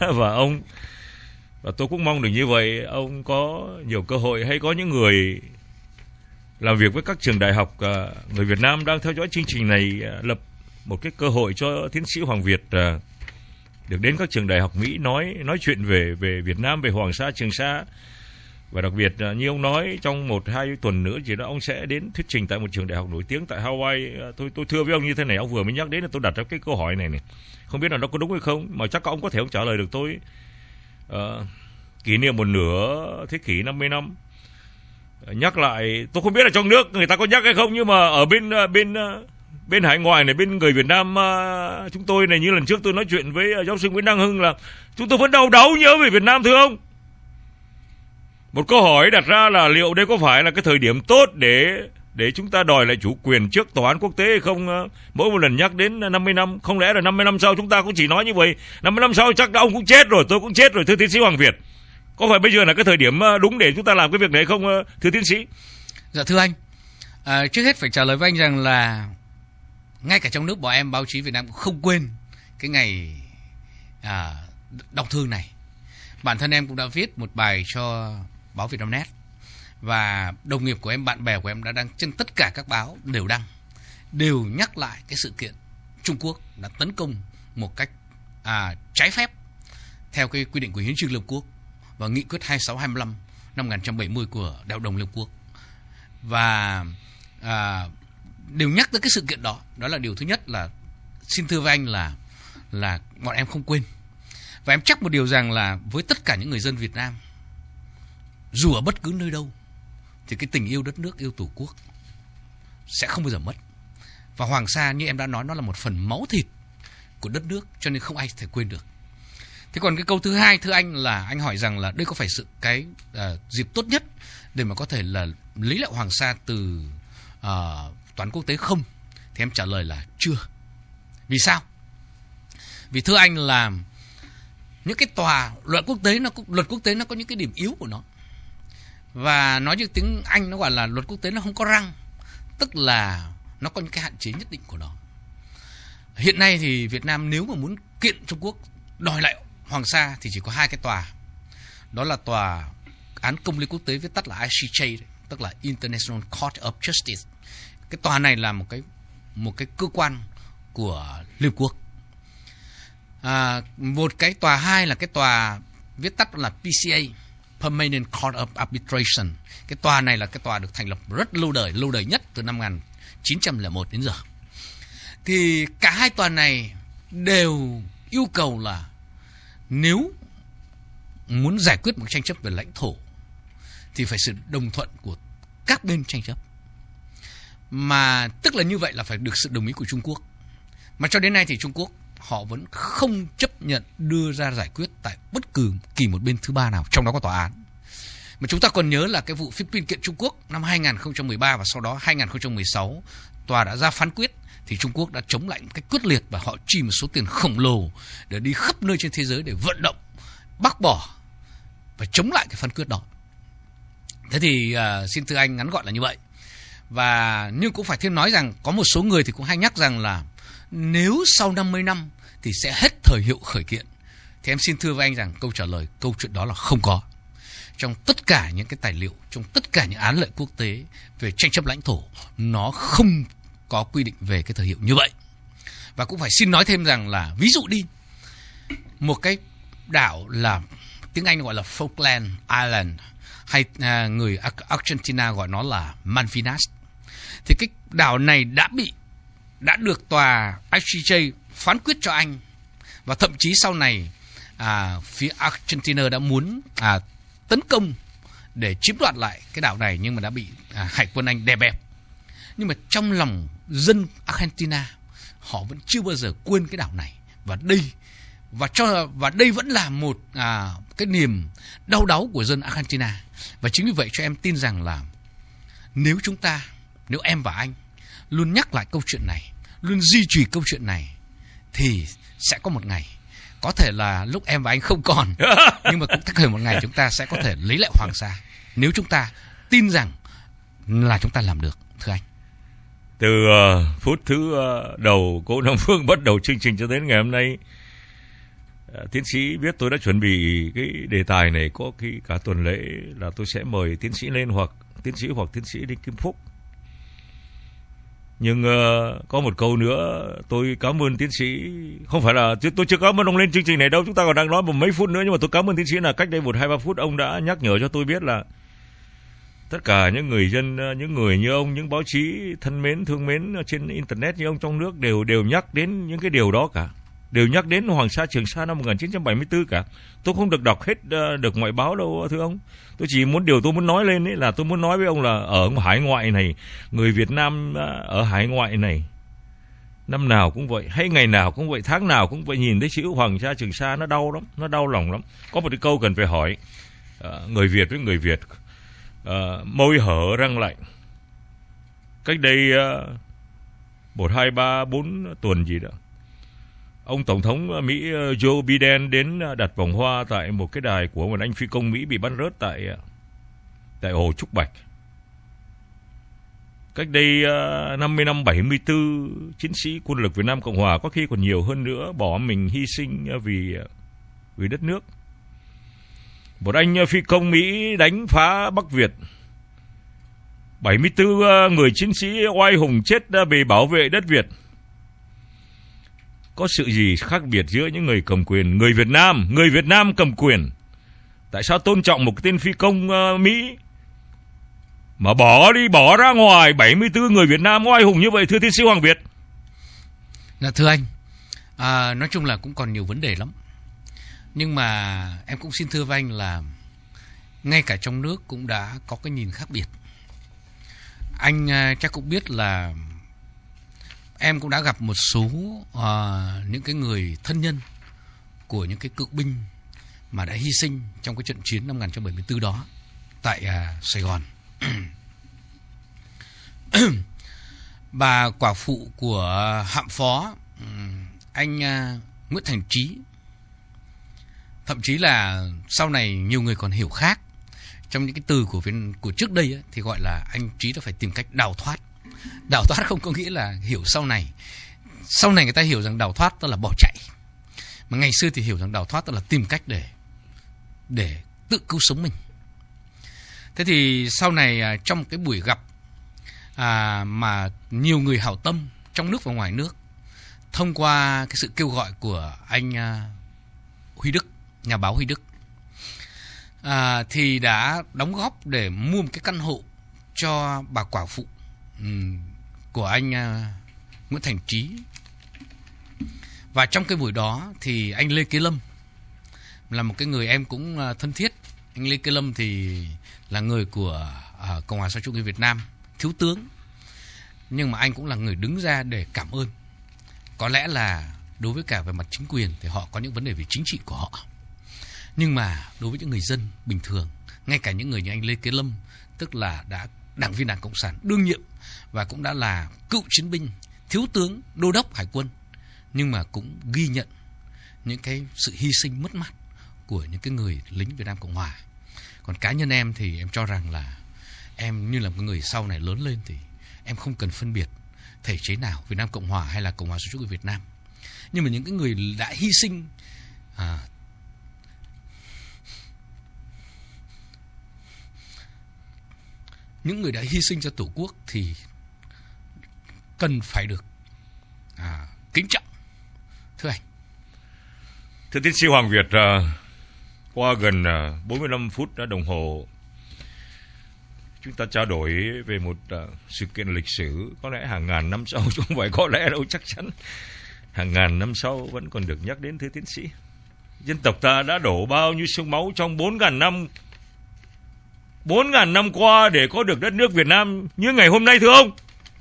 Và tôi cũng mong được như vậy, ông có nhiều cơ hội, hay có những người làm việc với các trường đại học người Việt Nam đang theo dõi chương trình này, lập một cái cơ hội cho tiến sĩ Hoàng Việt được đến các trường đại học Mỹ nói chuyện về Việt Nam, về Hoàng Sa, Trường Sa. Và đặc biệt như ông nói, trong 1-2 tuần nữa chỉ đó ông sẽ đến thuyết trình tại một trường đại học nổi tiếng tại Hawaii. Tôi thưa với ông như thế này, ông vừa mới nhắc đến là tôi đặt ra cái câu hỏi này, không biết là nó có đúng hay không, mà chắc ông có thể ông trả lời được tôi. Kỷ niệm một nửa thế kỷ 50 năm, nhắc lại, tôi không biết là trong nước người ta có nhắc hay không, nhưng mà ở bên hải ngoại này, bên người Việt Nam chúng tôi này, như lần trước tôi nói chuyện với giáo sư Nguyễn Đăng Hưng, là chúng tôi vẫn đau đáu nhớ về Việt Nam, thưa ông. Một câu hỏi đặt ra là liệu đây có phải là cái thời điểm tốt để chúng ta đòi lại chủ quyền trước tòa án quốc tế hay không? Mỗi một lần nhắc đến 50 năm, không lẽ là 50 năm sau chúng ta cũng chỉ nói như vậy? 50 năm sau chắc ông cũng chết rồi, tôi cũng chết rồi, thưa tiến sĩ Hoàng Việt. Có phải bây giờ là cái thời điểm đúng để chúng ta làm cái việc này không, thưa tiến sĩ? Dạ thưa anh, trước hết phải trả lời với anh rằng là ngay cả trong nước bọn em, báo chí Việt Nam cũng không quên cái ngày đau thương này. Bản thân em cũng đã viết một bài cho báo Vietnamnet, và đồng nghiệp của em, bạn bè của em đã đăng trên tất cả các báo, đều nhắc lại cái sự kiện Trung Quốc đã tấn công một cách trái phép theo cái quy định của Hiến trương Liên Hợp Quốc và nghị quyết 2625 năm 1970 của Đại hội đồng Liên Hợp Quốc. Và đều nhắc tới cái sự kiện đó. Đó là điều thứ nhất, là xin thưa với anh là bọn em không quên. Và em chắc một điều rằng là với tất cả những người dân Việt Nam, dù ở bất cứ nơi đâu, thì cái tình yêu đất nước, yêu Tổ quốc sẽ không bao giờ mất. Và Hoàng Sa như em đã nói, nó là một phần máu thịt của đất nước, cho nên không ai thể quên được. Thế còn cái câu thứ hai, thưa anh, là anh hỏi rằng là đây có phải cái dịp tốt nhất để mà có thể là lấy lại Hoàng Sa từ toán quốc tế không? Thì em trả lời là chưa. Vì sao? Vì thưa anh là những cái luật quốc tế nó có những cái điểm yếu của nó. Và nói như tiếng Anh nó gọi là luật quốc tế nó không có răng, tức là nó có những cái hạn chế nhất định của nó. Hiện nay thì Việt Nam nếu mà muốn kiện Trung Quốc đòi lại Hoàng Sa thì chỉ có 2 cái tòa. Đó là tòa án công lý quốc tế, viết tắt là ICJ, tức là International Court of Justice. Cái tòa này là một cái cơ quan của Liên Hợp Quốc. Một cái tòa hai là cái tòa viết tắt là PCA, Permanent Court of Arbitration. Cái tòa này là cái tòa được thành lập rất lâu đời nhất từ năm 1901 đến giờ. Thì cả 2 tòa này đều yêu cầu là nếu muốn giải quyết một tranh chấp về lãnh thổ thì phải sự đồng thuận của các bên tranh chấp. Mà tức là như vậy là phải được sự đồng ý của Trung Quốc. Mà cho đến nay thì Trung Quốc họ vẫn không chấp nhận đưa ra giải quyết tại bất cứ kỳ một bên thứ ba nào, trong đó có tòa án. Mà chúng ta còn nhớ là cái vụ Philippines kiện Trung Quốc năm 2013 và sau đó 2016 tòa đã ra phán quyết, thì Trung Quốc đã chống lại một cách quyết liệt và họ chi một số tiền khổng lồ để đi khắp nơi trên thế giới để vận động bác bỏ và chống lại cái phán quyết đó. Thế thì xin thưa anh, ngắn gọn là như vậy. Và nhưng cũng phải thêm nói rằng có một số người thì cũng hay nhắc rằng là nếu sau 50 năm thì sẽ hết thời hiệu khởi kiện. Thì em xin thưa với anh rằng câu trả lời câu chuyện đó là không có. Trong tất cả những cái tài liệu, trong tất cả những án lệ quốc tế về tranh chấp lãnh thổ, nó không có quy định về cái thời hiệu như vậy. Và cũng phải xin nói thêm rằng là ví dụ đi, một cái đảo là tiếng Anh gọi là Falkland Island, hay người Argentina gọi nó là Malvinas. Thì cái đảo này đã được tòa ICJ phán quyết cho Anh. Và thậm chí sau này phía Argentina đã muốn tấn công để chiếm đoạt lại cái đảo này, nhưng mà đã bị hải quân Anh đè bẹp. Nhưng mà trong lòng dân Argentina họ vẫn chưa bao giờ quên cái đảo này. Và đây vẫn là một cái niềm đau đáu của dân Argentina. Và chính vì vậy cho em tin rằng là nếu em và anh luôn nhắc lại câu chuyện này, luôn duy trì câu chuyện này, thì sẽ có một ngày, có thể là lúc em và anh không còn, nhưng mà cũng có thể một ngày chúng ta sẽ có thể lấy lại Hoàng Sa, nếu chúng ta tin rằng là chúng ta làm được, thưa anh. Từ phút thứ đầu cô Nam Phương bắt đầu chương trình cho đến ngày hôm nay, tiến sĩ biết tôi đã chuẩn bị cái đề tài này có khi cả tuần lễ là tôi sẽ mời tiến sĩ lên hoặc tiến sĩ Đinh Kim Phúc. Nhưng có một câu nữa, tôi cảm ơn tiến sĩ, không phải là tôi chưa cảm ơn ông lên chương trình này đâu, chúng ta còn đang nói một mấy phút nữa, nhưng mà tôi cảm ơn tiến sĩ là cách đây 1-2-3 phút ông đã nhắc nhở cho tôi biết là tất cả những người dân, những người như ông, những báo chí thân mến, thương mến trên internet như ông trong nước đều nhắc đến những cái điều đó cả. Đều nhắc đến Hoàng Sa, Trường Sa năm 1974 cả. Tôi không được đọc hết được ngoại báo đâu thưa ông. Điều tôi muốn nói lên ấy là tôi muốn nói với ông là ở hải ngoại này, người Việt Nam ở hải ngoại này, năm nào cũng vậy, hay ngày nào cũng vậy, tháng nào cũng vậy, nhìn thấy chữ Hoàng Sa, Trường Sa nó đau lắm, nó đau lòng lắm. Có một cái câu cần phải hỏi người Việt với người Việt, môi hở răng lạnh. Cách đây 1, 2, 3, 4 tuần gì đó, ông Tổng thống Mỹ Joe Biden đến đặt vòng hoa tại một cái đài của một anh phi công Mỹ bị bắn rớt tại Hồ Trúc Bạch. Cách đây 50 năm, 74 chiến sĩ quân lực Việt Nam Cộng Hòa, có khi còn nhiều hơn nữa, bỏ mình hy sinh vì đất nước. Một anh phi công Mỹ đánh phá Bắc Việt. 74 người chiến sĩ oai hùng chết vì bảo vệ đất Việt. Có sự gì khác biệt giữa những người cầm quyền, người Việt Nam cầm quyền? Tại sao tôn trọng một cái tên phi công Mỹ mà bỏ ra ngoài 74 người Việt Nam oai hùng như vậy, thưa tiến sĩ Hoàng Việt? Thưa anh, nói chung là cũng còn nhiều vấn đề lắm. Nhưng mà em cũng xin thưa với anh là ngay cả trong nước cũng đã có cái nhìn khác biệt. Anh chắc cũng biết là em cũng đã gặp một số những cái người thân nhân của những cái cựu binh mà đã hy sinh trong cái trận chiến năm 1974 đó tại Sài Gòn. Bà quả phụ của hạm phó anh Nguyễn Thành Trí, thậm chí là sau này nhiều người còn hiểu khác, trong những cái từ của trước đây ấy, thì gọi là anh Trí đã phải tìm cách đào thoát. Đào thoát không có nghĩa là hiểu sau này. Sau này người ta hiểu rằng đào thoát tức là bỏ chạy. Mà ngày xưa thì hiểu rằng đào thoát tức là tìm cách để tự cứu sống mình. Thế thì sau này trong cái buổi gặp mà nhiều người hảo tâm trong nước và ngoài nước, thông qua cái sự kêu gọi của anh Huy Đức, nhà báo Huy Đức, thì đã đóng góp để mua một cái căn hộ cho bà quả phụ của anh Nguyễn Thành Trí. Và trong cái buổi đó thì anh Lê Kế Lâm là một cái người em cũng thân thiết. Anh Lê Kế Lâm thì là người của Cộng hòa xã hội chủ nghĩa Việt Nam, thiếu tướng, nhưng mà anh cũng là người đứng ra để cảm ơn. Có lẽ là đối với cả về mặt chính quyền thì họ có những vấn đề về chính trị của họ, nhưng mà đối với những người dân bình thường, ngay cả những người như anh Lê Kế Lâm, tức là đã đảng viên Đảng Cộng sản đương nhiệm và cũng đã là cựu chiến binh, thiếu tướng, đô đốc hải quân, nhưng mà cũng ghi nhận những cái sự hy sinh mất mát của những cái người lính Việt Nam Cộng Hòa. Còn cá nhân em thì em cho rằng là em như là một người sau này lớn lên thì em không cần phân biệt thể chế nào, Việt Nam Cộng Hòa hay là Cộng hòa xã hội chủ nghĩa Việt Nam. Nhưng mà những cái người đã hy sinh những người đã hy sinh cho Tổ quốc thì cần phải được kính trọng. Thưa anh. Thưa tiến sĩ Hoàng Việt, qua gần 45 phút đồng hồ chúng ta trao đổi về một sự kiện lịch sử có lẽ hàng ngàn năm sau, chứ không phải có lẽ đâu, chắc chắn hàng ngàn năm sau vẫn còn được nhắc đến. Thưa tiến sĩ, dân tộc ta đã đổ bao nhiêu xương máu trong 4.000 năm 4.000 năm qua để có được đất nước Việt Nam như ngày hôm nay, thưa ông.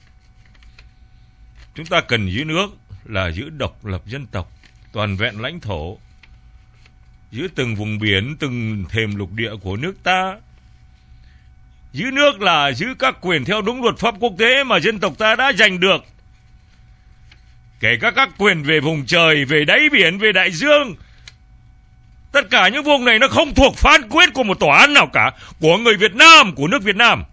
Chúng ta cần giữ nước là giữ độc lập dân tộc, toàn vẹn lãnh thổ, giữ từng vùng biển, từng thềm lục địa của nước ta. Giữ nước là giữ các quyền theo đúng luật pháp quốc tế mà dân tộc ta đã giành được, kể cả các quyền về vùng trời, về đáy biển, về đại dương. Tất cả những vùng này nó không thuộc phán quyết của một tòa án nào cả, của người Việt Nam, của nước Việt Nam.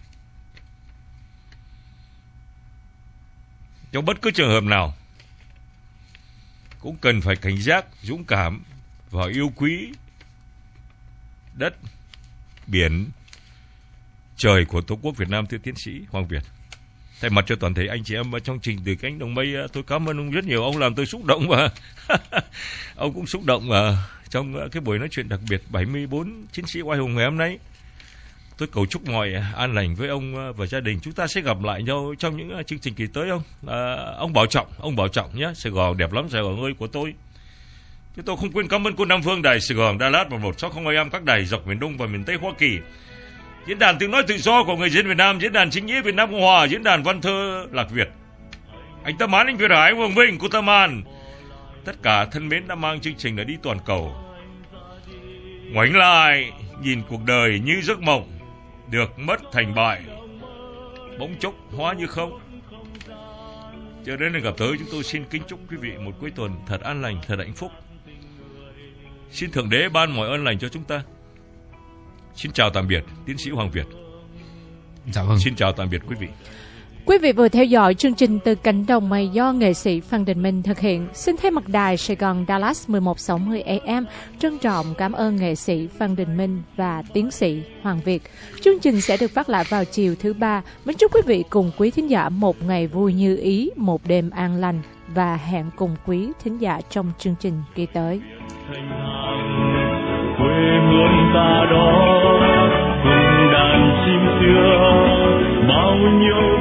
Trong bất cứ trường hợp nào cũng cần phải cảnh giác, dũng cảm và yêu quý đất, biển, trời của Tổ quốc Việt Nam. Thưa tiến sĩ Hoàng Việt, thay mặt cho toàn thể anh chị em trong trình từ cánh đồng mây, tôi cảm ơn ông rất nhiều. Ông làm tôi xúc động và ông cũng xúc động trong cái buổi nói chuyện đặc biệt 74 chiến sĩ oai hùng ngày hôm nay. Tôi cầu chúc mọi an lành với ông và gia đình. Chúng ta sẽ gặp lại nhau trong những chương trình kỳ tới. Ông bảo trọng nhé. Sài Gòn đẹp lắm, Sài Gòn ơi của tôi. Chúng tôi không quên cảm ơn cô Nam Phương, đài Sài Gòn, Đà Lạt và 160 AM, các đài dọc miền Đông và miền Tây Hoa Kỳ, diễn đàn tiếng nói tự do của người dân Việt Nam, diễn đàn chính nghĩa Việt Nam Cộng Hòa, diễn đàn văn thơ Lạc Việt. Anh Tâm Án, anh Việt Hải, anh Hoàng Vinh, cô Tâm An, tất cả thân mến đã mang chương trình đã đi toàn cầu. Ngoảnh lại nhìn cuộc đời như giấc mộng, được mất thành bại, bỗng chốc hóa như không. Cho đến lần gặp tới, chúng tôi xin kính chúc quý vị một cuối tuần thật an lành, thật hạnh phúc. Xin Thượng Đế ban mọi ơn lành cho chúng ta. Xin chào tạm biệt tiến sĩ Hoàng Việt. Dạ vâng. Xin chào tạm biệt quý vị. Quý vị vừa theo dõi chương trình Từ Cánh Đồng Mây do nghệ sĩ Phan Đình Minh thực hiện. Xin thay mặt đài Sài Gòn Dallas 1160 AM trân trọng cảm ơn nghệ sĩ Phan Đình Minh và tiến sĩ Hoàng Việt. Chương trình sẽ được phát lại vào chiều thứ Ba. Mến chúc quý vị cùng quý thính giả một ngày vui như ý, một đêm an lành và hẹn cùng quý thính giả trong chương trình kỳ tới. Quê hương ta đó